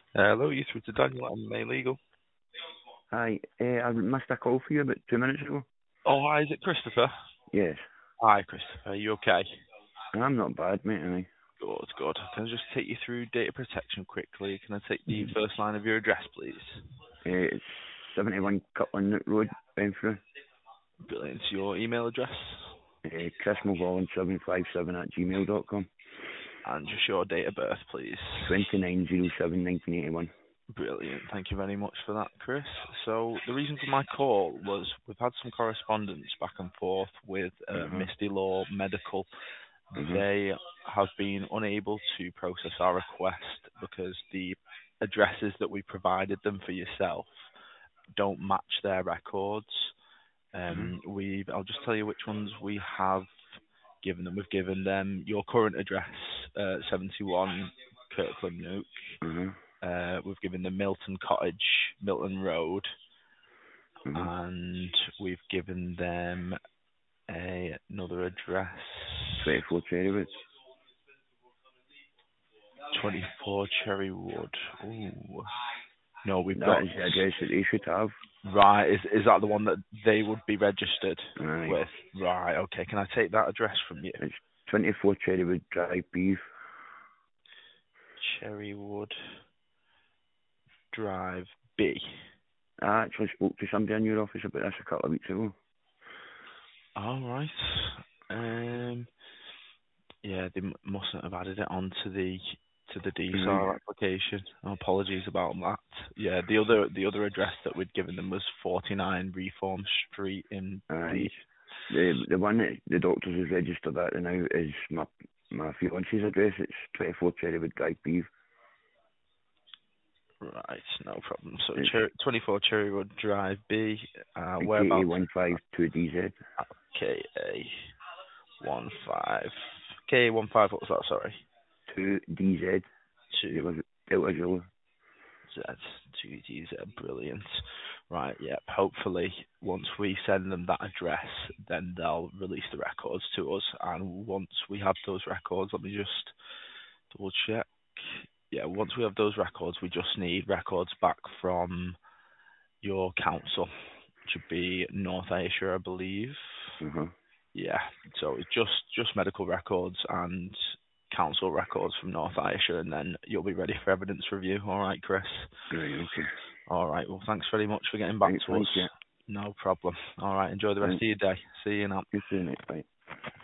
Hello, you through to Daniel. I'm Main Legal. Hi, I missed a call for you about 2 minutes ago. Oh, hi, is it Christopher? Yes, Hi, Christopher. Are you okay? I'm not bad, mate. Am I? Good, good. Can I just take you through data protection quickly? Can I take the first line of your address, please? It's 71 Cutland Nook Road, Benfrew. Brilliant. Your email address? Chris Mulholland 757 at gmail.com. And just your date of birth, please. 2907 1981. Brilliant. Thank you very much for that, Chris. So the reason for my call was we've had some correspondence back and forth with Misty Law Medical. They have been unable to process our request because the addresses that we provided them for yourself don't match their records. I'll just tell you which ones we have given them. We've given them your current address, 71 Kirkland Nook. We've given them Milton Cottage, Milton Road, and we've given them another address. 24 Cherrywood. 24 Cherrywood. Ooh. No, we've got... That is the address that they should have. Right, is that the one that they would be registered Aye. with? Right, okay. Can I take that address from you? It's 24 Cherrywood Drive, Beef. Cherrywood Drive B. I actually spoke to somebody in your office about this a couple of weeks ago. All right. Yeah, they mustn't have added it onto the DSAR application. Apologies about that. Yeah, the other address that we'd given them was 49 Reform Street in Aye. B. The one that the doctors has registered at now is my fiance's address. It's 24 Cherrywood Drive, Beef. Right, no problem. So It's 24 Cherrywood Drive B. Whereabouts? KA152DZ. KA15. KA15. What was that? Sorry. 2DZ. Two Delta Zulu. Z. 2DZ. Brilliant. Right. Yep. Hopefully, once we send them that address, then they'll release the records to us. And once we have those records, let me just double check. Yeah. Once we have those records, we just need records back from your council, which would be North Ayrshire, I believe. Yeah, so it's just medical records and council records from North Ayrshire, and then you'll be ready for evidence review. All right, Chris? Right, okay. All right, well, thanks very much for getting back to us. Thank you. No problem. All right, enjoy the rest of your day. See you now. You too, mate. Bye.